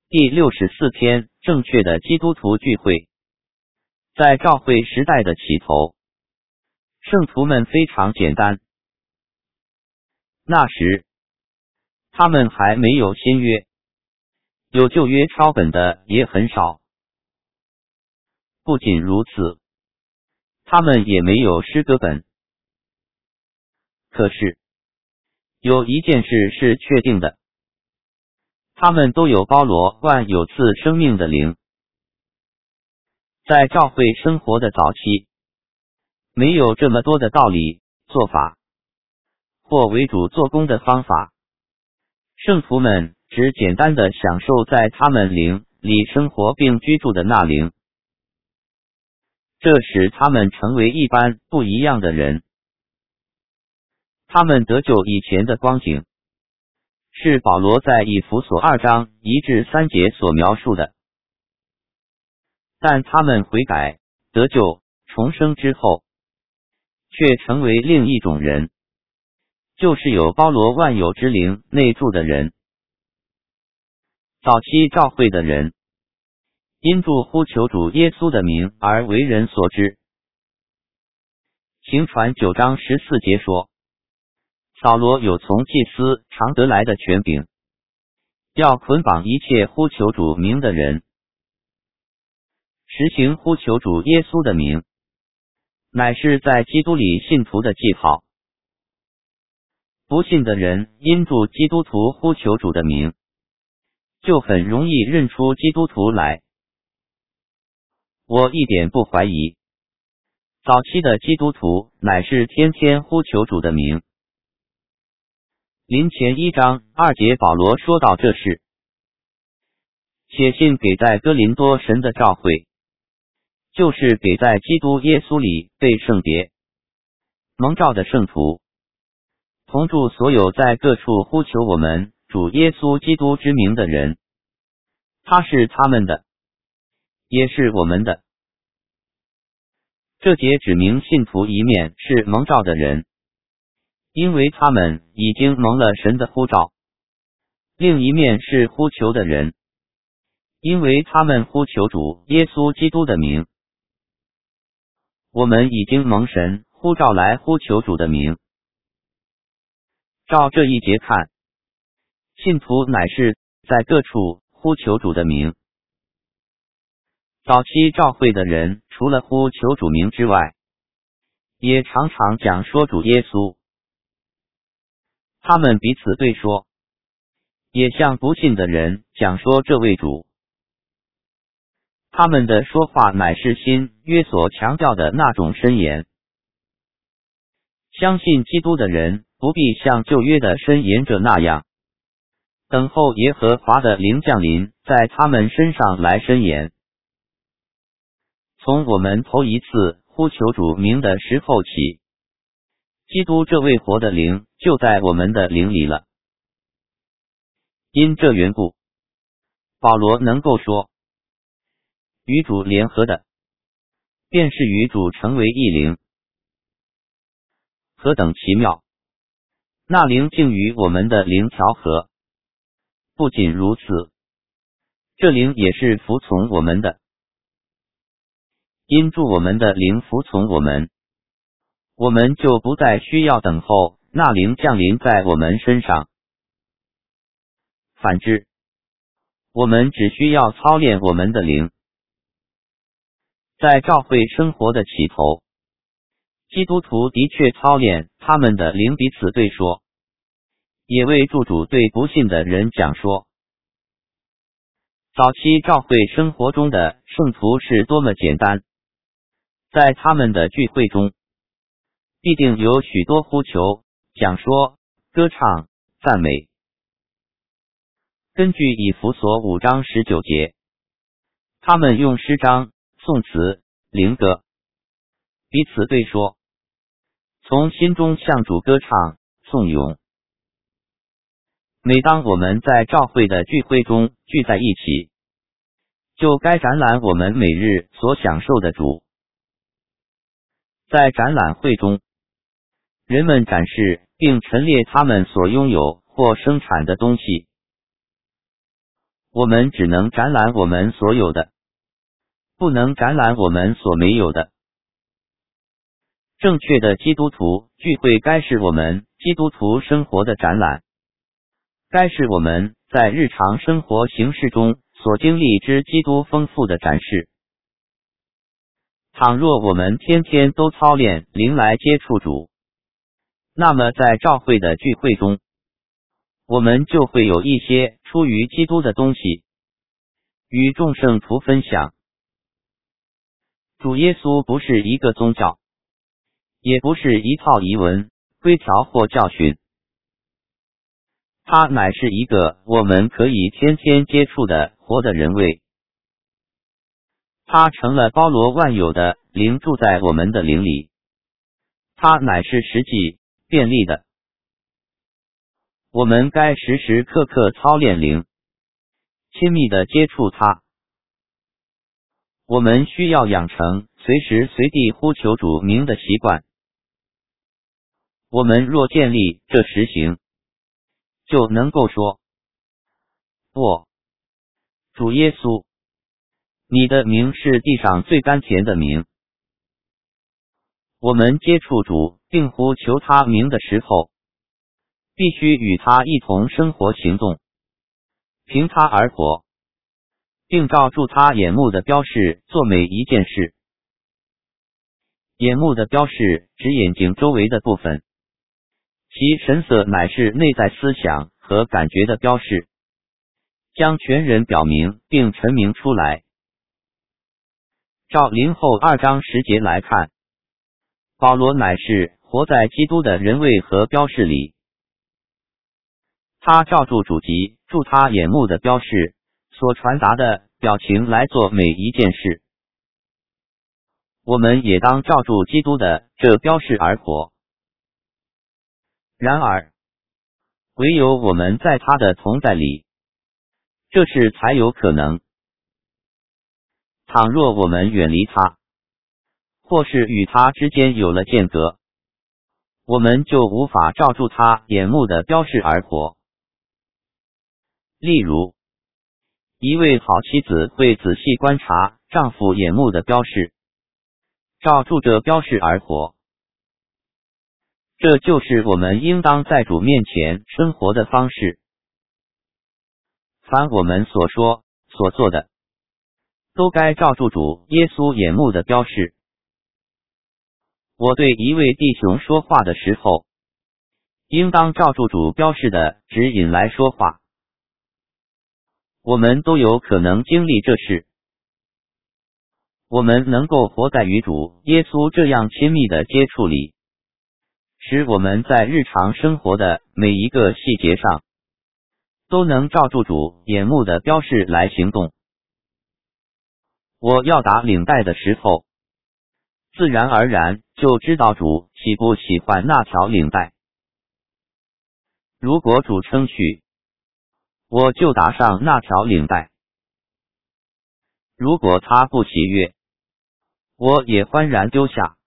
第64篇，正确的基督徒聚会。在教会时代的起头，圣徒们非常简单。那时，他们还没有新约，有旧约抄本的也很少。不仅如此，他们也没有诗歌本。可是，有一件事是确定的。他们都有包罗万有赐生命的灵。在教会生活的早期，没有这么多的道理、做法或为主做工的方法，圣徒们只简单的享受在他们灵里生活并居住的那灵，这使他们成为一般不一样的人。他们得救以前的光景，是保罗在以弗所2章1至3节所描述的。但他们悔改、得救、重生之后，却成为另一种人，就是有包罗万有之灵内住的人。早期教会的人，因住呼求主耶稣的名而为人所知。行传9章14节说，扫罗有从祭司常得来的权柄，要捆绑一切呼求主名的人，实行呼求主耶稣的名，乃是在基督里信徒的记号。不信的人因住基督徒呼求主的名，就很容易认出基督徒来。我一点不怀疑，早期的基督徒乃是天天呼求主的名。林前1章2节保罗说到这事，写信给在哥林多神的召会，就是给在基督耶稣里被圣别、蒙召的圣徒，同住所有在各处呼求我们主耶稣基督之名的人。他是他们的，也是我们的。这节指明信徒一面是蒙召的人，因为他们已经蒙了神的呼召；另一面是呼求的人，因为他们呼求主耶稣基督的名。我们已经蒙神呼召来呼求主的名。照这一节看，信徒乃是在各处呼求主的名。早期教会的人除了呼求主名之外，也常常讲说主耶稣。他们彼此对说，也向不信的人讲说这位主。他们的说话乃是新约所强调的那种申言。相信基督的人不必像旧约的申言者那样，等候耶和华的灵降临在他们身上来申言。从我们头一次呼求主名的时候起，基督这位活的灵就在我们的灵里了。因这缘故，保罗能够说，与主联合的，便是与主成为一灵。何等奇妙！那灵竟与我们的灵调和。不仅如此，这灵也是服从我们的。因助我们的灵服从我们，我们就不再需要等候那灵降临在我们身上。反之，我们只需要操练我们的灵。在教会生活的起头，基督徒的确操练他们的灵彼此对说，也为助主对不信的人讲说。早期教会生活中的圣徒是多么简单，在他们的聚会中，必定有许多呼求、讲说、歌唱、赞美。根据以弗所5章19节，他们用诗章、颂词、灵歌彼此对说，从心中向主歌唱、颂咏。每当我们在教会的聚会中聚在一起，就该展览我们每日所享受的主。在展览会中，人们展示并陈列他们所拥有或生产的东西。 我们只能展览我们所有的，不能展览我们所没有的。正确的基督徒聚会该是我们基督徒生活的展览，该是我们在日常生活形式中所经历之基督丰富的展示。倘若我们天天都操练灵来接触主，那么在教会的聚会中，我们就会有一些出于基督的东西与众圣徒分享。主耶稣不是一个宗教，也不是一套仪文、规条或教训，他乃是一个我们可以天天接触的活的人位。他成了包罗万有的灵，住在我们的灵里，他乃是实际便利的。我们该时时刻刻操练灵，亲密的接触他。我们需要养成随时随地呼求主名的习惯。我们若建立这实行，就能够说：我主耶稣，你的名是地上最甘甜的名。我们接触主并呼求他名的时候，必须与他一同生活行动，凭他而活，并照住他眼目的标示做每一件事。眼目的标示指眼睛周围的部分，其神色乃是内在思想和感觉的标示，将全人表明并陈明出来。照灵后2章10节来看，保罗乃是活在基督的人位和标示里，他照住主及助他眼目的标示所传达的表情来做每一件事。我们也当照住基督的这标示而活。然而，唯有我们在他的同在里，这事才有可能。倘若我们远离他，或是与他之间有了间隔，我们就无法照住他眼目的标示而活。例如，一位好妻子会仔细观察丈夫眼目的标示，照住这标示而活。这就是我们应当在主面前生活的方式。凡我们所说所做的，都该照住主耶稣眼目的标示。我对一位弟兄说话的时候，应当照住主标示的指引来说话。我们都有可能经历这事。我们能够活在与主耶稣这样亲密的接触里，使我们在日常生活的每一个细节上，都能照住主眼目的标示来行动。我要打领带的时候，自然而然就知道主喜不喜欢那条领带。如果主称许，我就打上那条领带；如果他不喜悦，我也欢然丢下。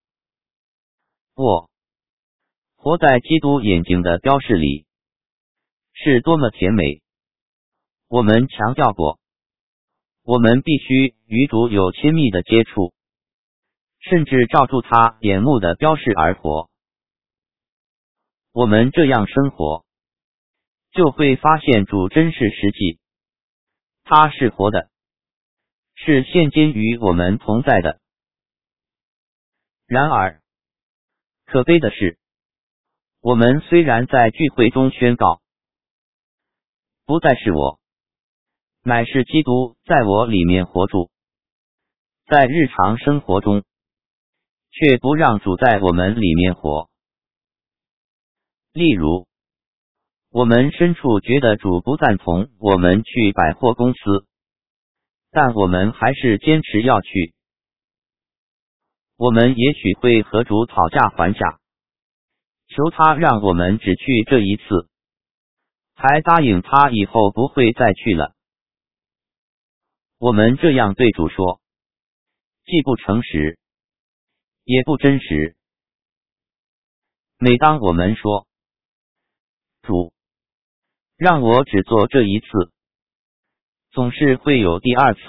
我活在基督眼睛的标示里，是多么甜美！我们强调过，我们必须与主有亲密的接触，甚至照住他眼目的标示而活。我们这样生活，就会发现主真是实际，他是活的，是现今与我们同在的。然而，可悲的是，我们虽然在聚会中宣告，不再是我，乃是基督在我里面活住，在日常生活中，却不让主在我们里面活。例如，我们深处觉得主不赞同我们去百货公司，但我们还是坚持要去。我们也许会和主讨价还价，求他让我们只去这一次，还答应他以后不会再去了。我们这样对主说，既不诚实，也不真实。每当我们说，主，让我只做这一次， 总是会有第二次。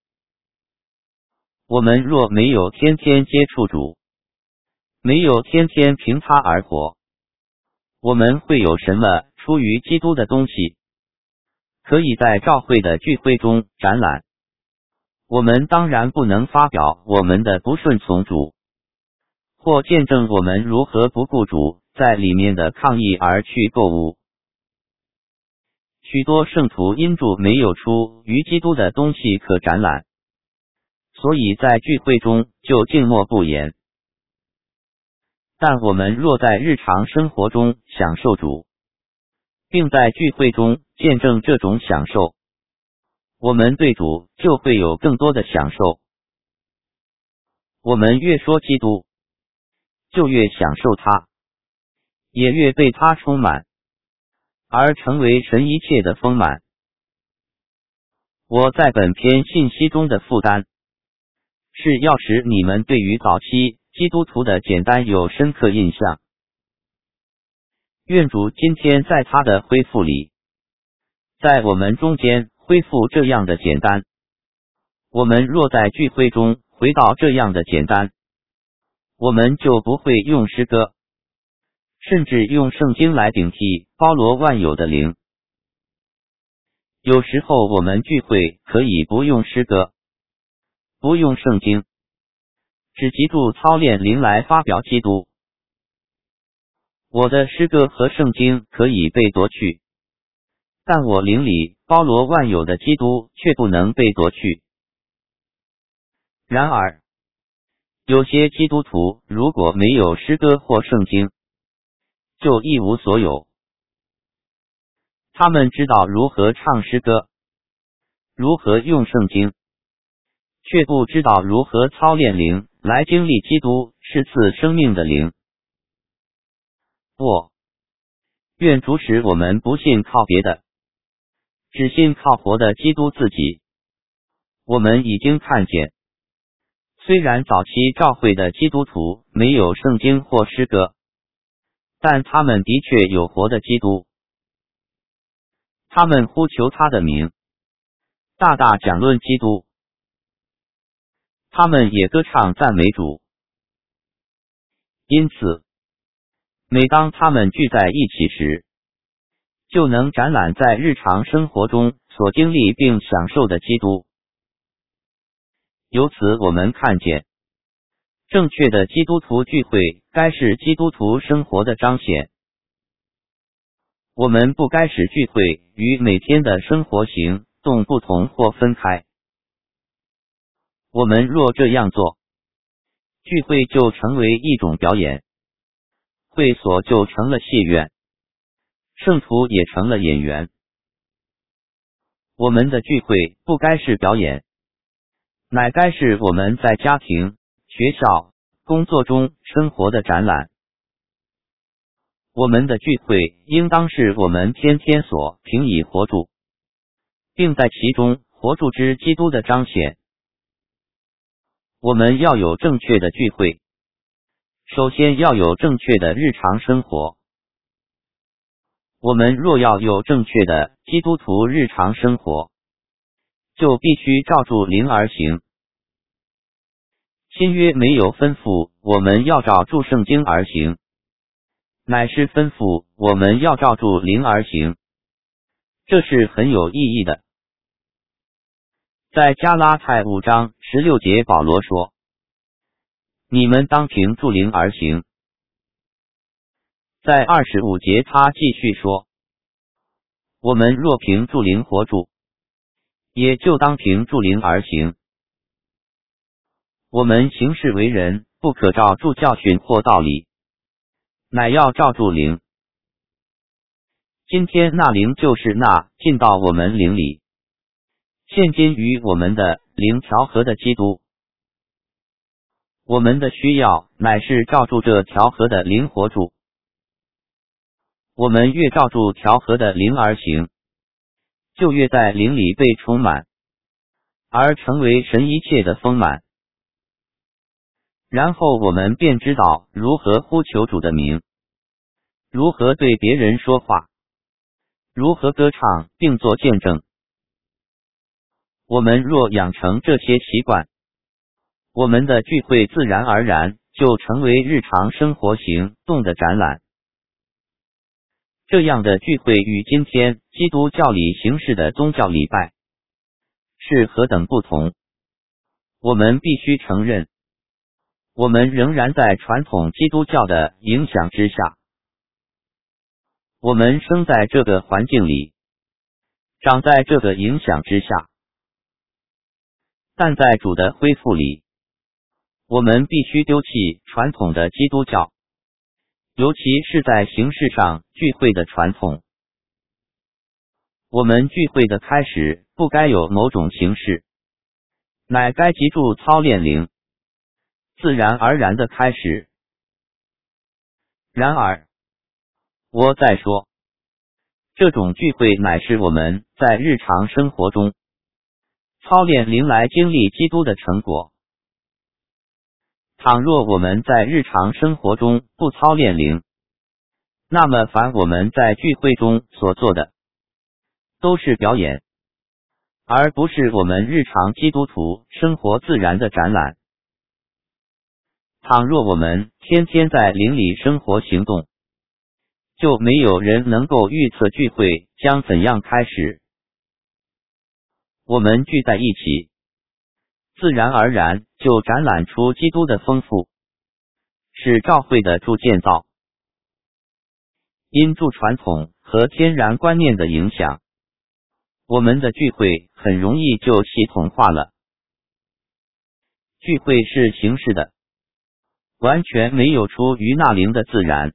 我们若没有天天接触主，没有天天凭他而活，我们会有什么出于基督的东西可以在教会的聚会中展览？我们当然不能发表我们的不顺从主，或见证我们如何不顾主在里面的抗议而去购物。许多圣徒因主没有出于基督的东西可展览，所以在聚会中就静默不言。但我们若在日常生活中享受主，并在聚会中见证这种享受，我们对主就会有更多的享受。我们越说基督，就越享受他，也越被他充满，而成为神一切的丰满。我在本篇信息中的负担，是要使你们对于早期基督徒的简单有深刻印象。愿主今天在他的恢复里，在我们中间恢复这样的简单。我们若在聚会中回到这样的简单，我们就不会用诗歌，甚至用圣经来顶替包罗万有的灵。有时候我们聚会可以不用诗歌，不用圣经，只记住操练灵来发表基督。我的诗歌和圣经可以被夺去，但我灵里包罗万有的基督却不能被夺去。然而，有些基督徒如果没有诗歌或圣经，就一无所有。他们知道如何唱诗歌，如何用圣经，却不知道如何操练灵来经历基督是赐生命的灵。愿主使我们不信靠别的，只信靠活的基督自己。我们已经看见，虽然早期教会的基督徒没有圣经或诗歌，但他们的确有活的基督。他们呼求他的名，大大讲论基督。他们也歌唱赞美主。因此，每当他们聚在一起时，就能展览在日常生活中所经历并享受的基督。由此我们看见，正确的基督徒聚会该是基督徒生活的彰显。我们不该使聚会与每天的生活行动不同或分开。我们若这样做，聚会就成为一种表演，会所就成了戏院，圣徒也成了演员。我们的聚会不该是表演，乃该是我们在家庭、学校、工作中生活的展览。我们的聚会应当是我们天天所凭以活住，并在其中活住之基督的彰显。我们要有正确的聚会，首先要有正确的日常生活。我们若要有正确的基督徒日常生活，就必须照住灵而行。新约没有吩咐我们要照住圣经而行，乃是吩咐我们要照住灵而行，这是很有意义的。在加拉太5章16节，保罗说：“你们当凭住灵而行。”在25节，他继续说：“我们若凭住灵活住，也就当凭住灵而行。我们行事为人，不可照住教训或道理，乃要照住灵。今天那灵就是那进到我们灵里，现今与我们的灵调和的基督。我们的需要乃是照住这调和的灵活住。我们越照住调和的灵而行，就越在灵里被充满，而成为神一切的丰满。然后我们便知道如何呼求主的名，如何对别人说话，如何歌唱并作见证。 我们若养成这些习惯，我们的聚会自然而然就成为日常生活行动的展览。这样的聚会与今天基督教里形式的宗教礼拜是何等不同。我们必须承认，我们仍然在传统基督教的影响之下。我们生在这个环境里，长在这个影响之下。但在主的恢复里，我们必须丢弃传统的基督教，尤其是在形式上聚会的传统。我们聚会的开始不该有某种形式，乃该藉助操练灵，自然而然的开始。然而，我再说，这种聚会乃是我们在日常生活中操练灵来经历基督的成果。倘若我们在日常生活中不操练灵，那么凡我们在聚会中所做的都是表演，而不是我们日常基督徒生活自然的展览。倘若我们天天在灵里生活行动，就没有人能够预测聚会将怎样开始。我们聚在一起，自然而然就展览出基督的丰富，是教会的助建造。因助传统和天然观念的影响，我们的聚会很容易就系统化了。聚会是形式的，完全没有出于那灵的自然。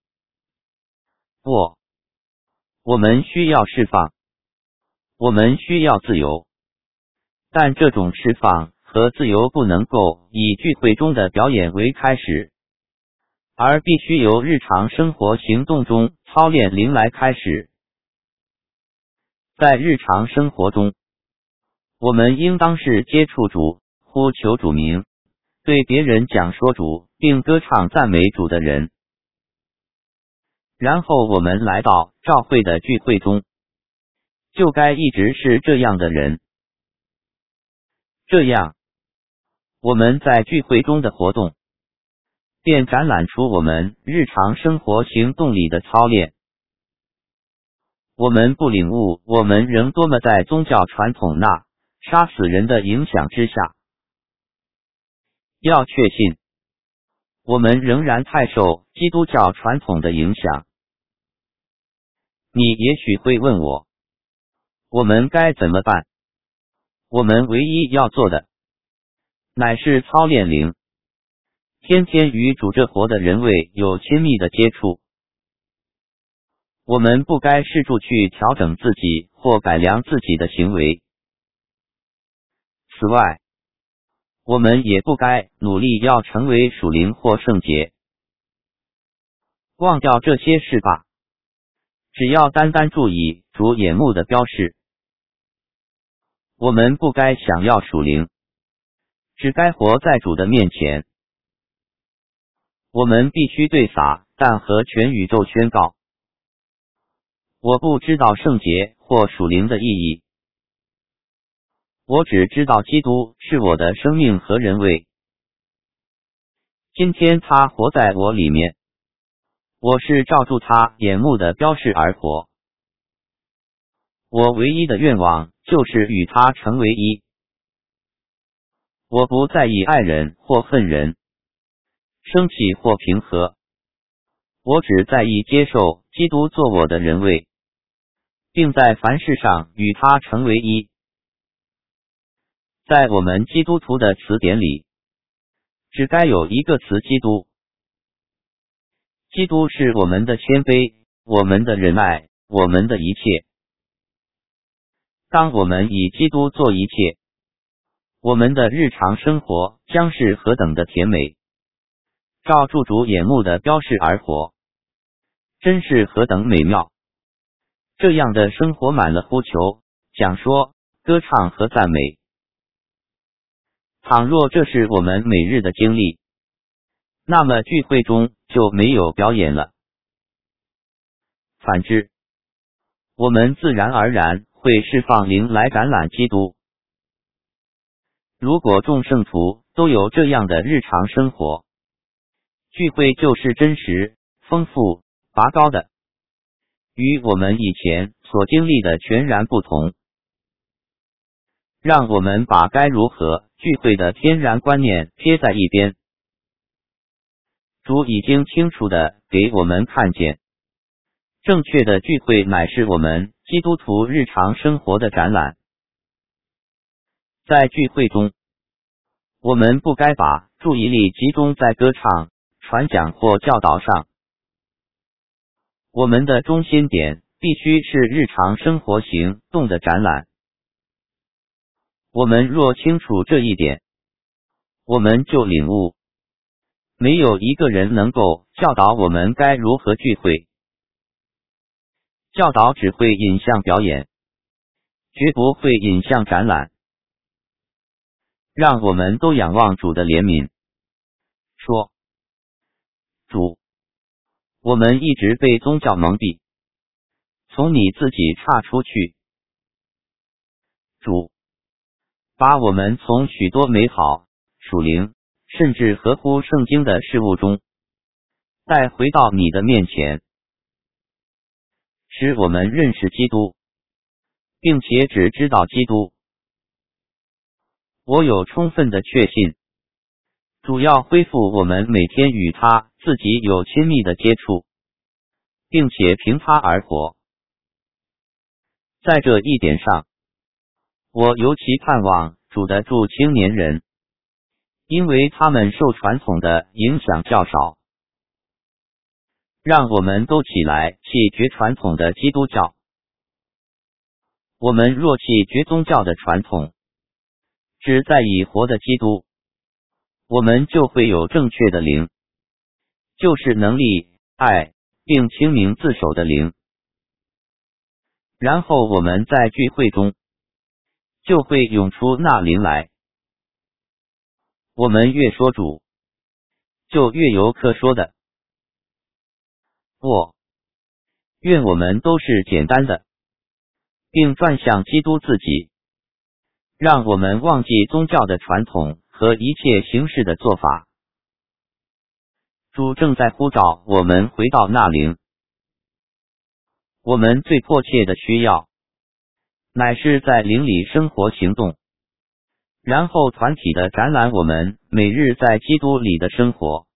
我们需要释放，我们需要自由，但这种释放和自由不能够以聚会中的表演为开始，而必须由日常生活行动中操练灵来开始。在日常生活中，我们应当是接触主、呼求主名、对别人讲说主并歌唱赞美主的人。然后我们来到教会的聚会中，就该一直是这样的人。这样，我们在聚会中的活动便展览出我们日常生活行动里的操练。我们不领悟我们仍多么在宗教传统那杀死人的影响之下。要确信，我们仍然太受基督教传统的影响。你也许会问我，我们该怎么办？我们唯一要做的，乃是操练灵，天天与主这活的人位有亲密的接触。我们不该试图去调整自己或改良自己的行为。此外，我们也不该努力要成为属灵或圣洁。忘掉这些事吧，只要单单注意主眼目的标示。我们不该想要属灵，只该活在主的面前。我们必须对撒但和全宇宙宣告，我不知道圣洁或属灵的意义，我只知道基督是我的生命和人位。今天他活在我里面，我是照住他眼目的标示而活。我唯一的愿望就是与他成为一。我不在意爱人或恨人，生气或平和，我只在意接受基督做我的人位，并在凡事上与他成为一。在我们基督徒的词典里，只该有一个词基督。基督是我们的谦卑，我们的仁爱，我们的一切。当我们以基督做一切，我们的日常生活将是何等的甜美，照住主眼目的标示而活，真是何等美妙。这样的生活满了呼求、讲说、歌唱和赞美。倘若这是我们每日的经历，那么聚会中就没有表演了。反之，我们自然而然会释放灵来展览基督。 如果众圣徒都有这样的日常生活，聚会就是真实、丰富、拔高的，与我们以前所经历的全然不同。让我们把该如何聚会的天然观念撇在一边。主已经清楚地给我们看见，正确的聚会乃是我们基督徒日常生活的展览。在聚会中，我们不该把注意力集中在歌唱、传讲或教导上。我们的中心点必须是日常生活行动的展览。我们若清楚这一点，我们就领悟，没有一个人能够教导我们该如何聚会。教导只会引向表演，绝不会引向展览。让我们都仰望主的怜悯，说：主，我们一直被宗教蒙蔽，从你自己岔出去。主，把我们从许多美好、属灵，甚至合乎圣经的事物中带回到你的面前，使我们认识基督，并且只知道基督。我有充分的确信，主要恢复我们每天与他自己有亲密的接触，并且凭他而活。在这一点上，我尤其盼望主的助青年人，因为他们受传统的影响较少。让我们都起来弃绝传统的基督教。我们若弃绝宗教的传统，只在意活的基督，我们就会有正确的灵，就是能力、爱，并清明自守的灵。然后我们在聚会中就会涌出那灵来。我们越说主，就越有可说的。愿我们都是简单的，并转向基督自己，让我们忘记宗教的传统和一切形式的做法。主正在呼召我们回到那灵。我们最迫切的需要，乃是在灵里生活行动，然后团体的展览我们每日在基督里的生活。